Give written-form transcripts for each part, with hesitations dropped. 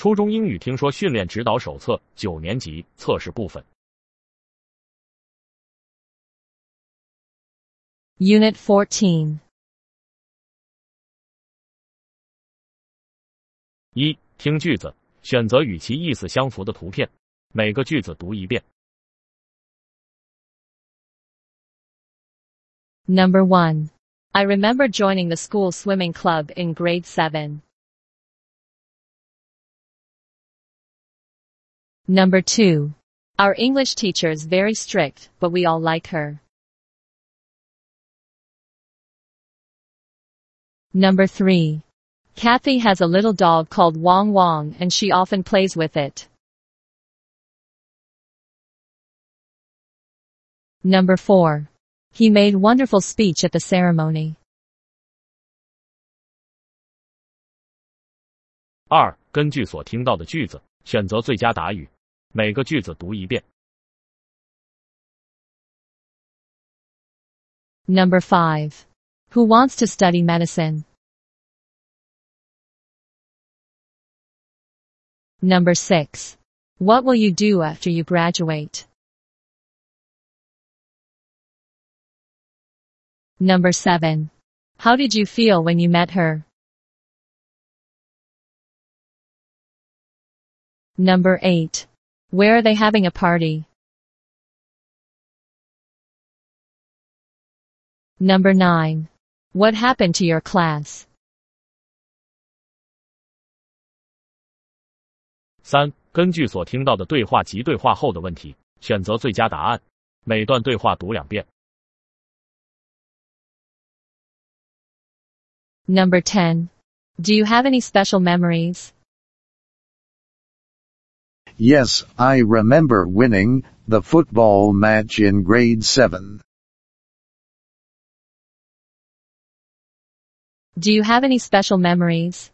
初中英语听说训练指导手册9年级测试部分。 Unit 14. 1. 听句子，选择与其意思相符的图片，每个句子读一遍。 Number 1. I remember joining the school swimming club in grade 7. Number 2. Our English teacher's very strict, but we all like her. Number 3. Kathy has a little dog called Wong Wong and she often plays with it. Number 4. He made wonderful speech at the ceremony. 2. 根据所听到的句子，选择最佳答语，每个句子读一遍。 Number 5. Who wants to study medicine? Number 6. What will you do after you graduate? Number 7. How did you feel when you met her? Number 8. Where are they having a party? Number 9. What happened to your class? 3. 根据所听到的对话及对话后的问题，选择最佳答案，每段对话读2遍。 Number 10. Do you have any special memories? Yes, I remember winning the football match in grade 7. Do you have any special memories?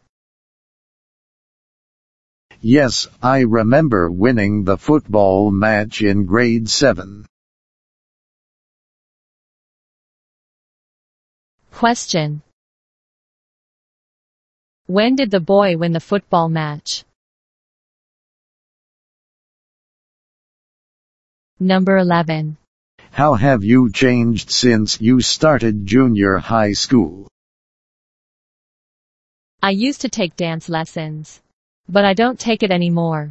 Yes, I remember winning the football match in grade 7. Question. When did the boy win the football match? Number 11. How have you changed since you started junior high school? I used to take dance lessons, but I don't take it anymore.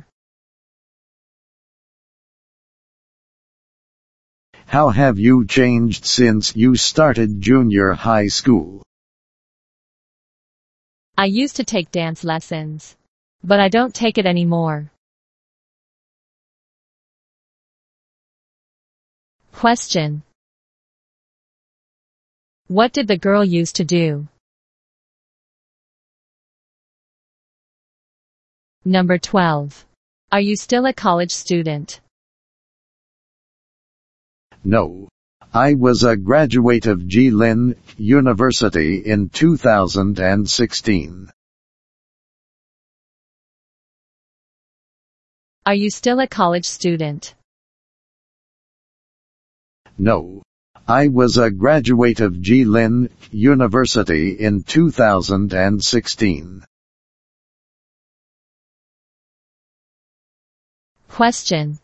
How have you changed since you started junior high school? I used to take dance lessons, but I don't take it anymore. Question. What did the girl used to do? Number 12. Are you still a college student? No. I was a graduate of Jilin University in 2016. Are you still a college student? No. I was a graduate of Jilin University in 2016. Question.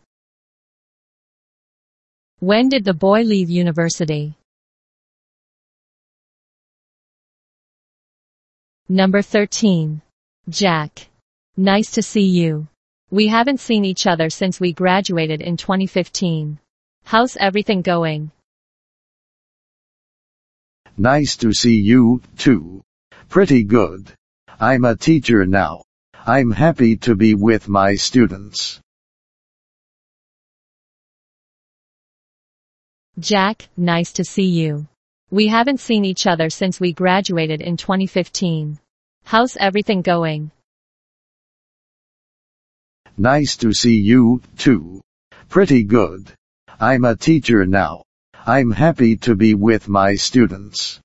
When did the boy leave university? Number 13. Jack. Nice to see you. We haven't seen each other since we graduated in 2015. How's everything going? Nice to see you, too. Pretty good. I'm a teacher now. I'm happy to be with my students. Jack, nice to see you. We haven't seen each other since we graduated in 2015. How's everything going? Nice to see you, too. Pretty good. I'm a teacher now. I'm happy to be with my students.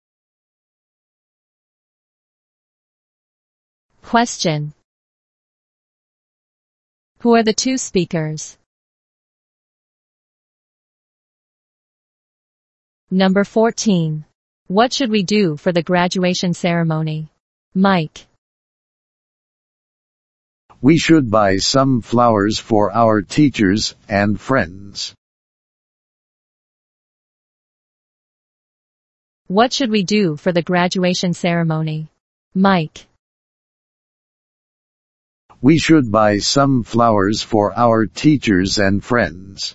Question. Who are the two speakers? Number 14. What should we do for the graduation ceremony? Mike. We should buy some flowers for our teachers and friends. What should we do for the graduation ceremony? Mike. We should buy some flowers for our teachers and friends.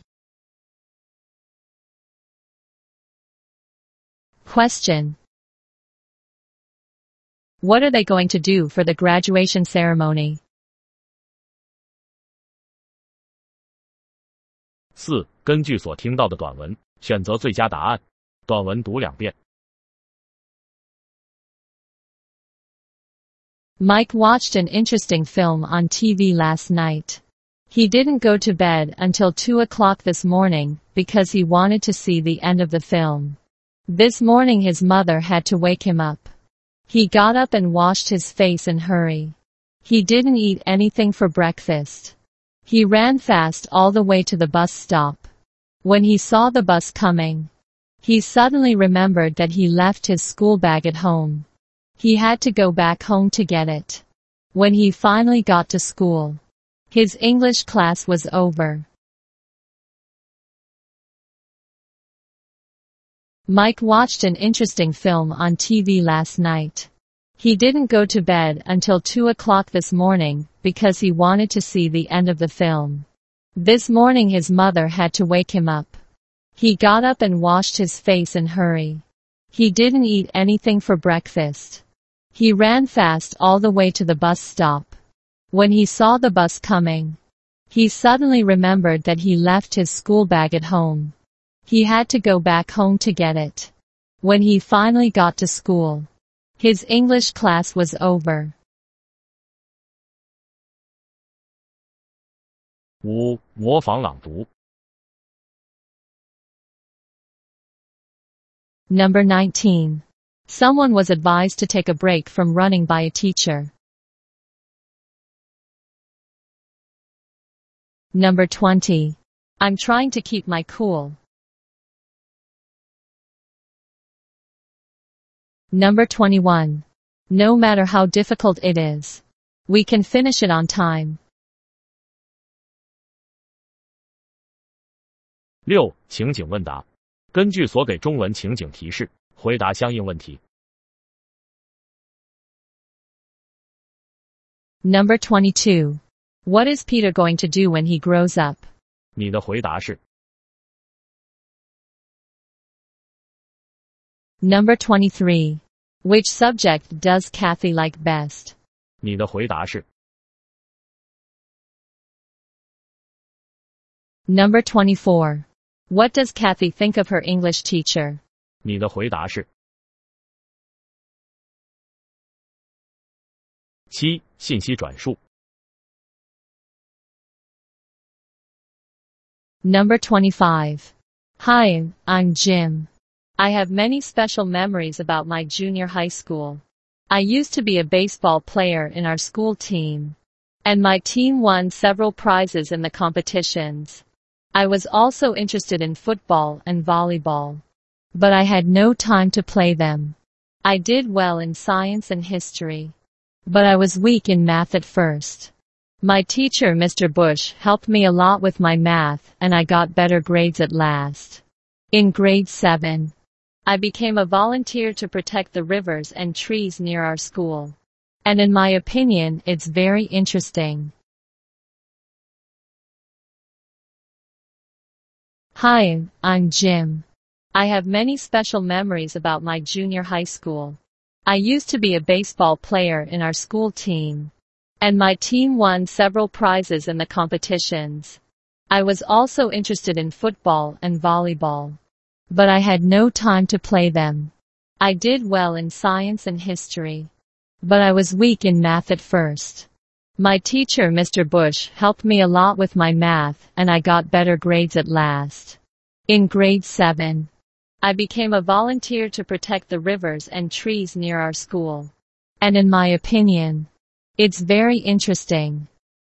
Question. What are they going to do for the graduation ceremony? 4. 根据所听到的短文，选择最佳答案。短文读2遍。 Mike watched an interesting film on TV last night. He didn't go to bed until 2 o'clock this morning because he wanted to see the end of the film. This morning his mother had to wake him up. He got up and washed his face in a hurry. He didn't eat anything for breakfast. He ran fast all the way to the bus stop. When he saw the bus coming, he suddenly remembered that he left his school bag at home. He had to go back home to get it. When he finally got to school, his English class was over. Mike watched an interesting film on TV last night. He didn't go to bed until 2 o'clock this morning because he wanted to see the end of the film. This morning his mother had to wake him up. He got up and washed his face in a hurry. He didn't eat anything for breakfast. He ran fast all the way to the bus stop. When he saw the bus coming, he suddenly remembered that he left his school bag at home. He had to go back home to get it. When he finally got to school, his English class was over. 5. 模仿朗读。 Number 19. Someone was advised to take a break from running by a teacher. Number 20. I'm trying to keep my cool. Number 21. No matter how difficult it is, we can finish it on time. 6. 情景问答。根据所给中文情景提示，回答相应问题。 Number 22. What is Peter going to do when he grows up? 你的回答是。 Number 23. Which subject does Kathy like best? 你的回答是。 Number 24. What does Kathy think of her English teacher? 你的回答是。 7. 信息转述。 Number 25. Hi, I'm Jim. I have many special memories about my junior high school. I used to be a baseball player in our school team, and my team won several prizes in the competitions. I was also interested in football and volleyball, but I had no time to play them. I did well in science and history, but I was weak in math at first. My teacher, Mr. Bush, helped me a lot with my math, and I got better grades at last. In grade 7, I became a volunteer to protect the rivers and trees near our school. And in my opinion, it's very interesting. Hi, I'm Jim. I have many special memories about my junior high school. I used to be a baseball player in our school team, and my team won several prizes in the competitions. I was also interested in football and volleyball, but I had no time to play them. I did well in science and history, but I was weak in math at first. My teacher, Mr. Bush, helped me a lot with my math, and I got better grades at last. In grade 7, I became a volunteer to protect the rivers and trees near our school. And in my opinion, it's very interesting.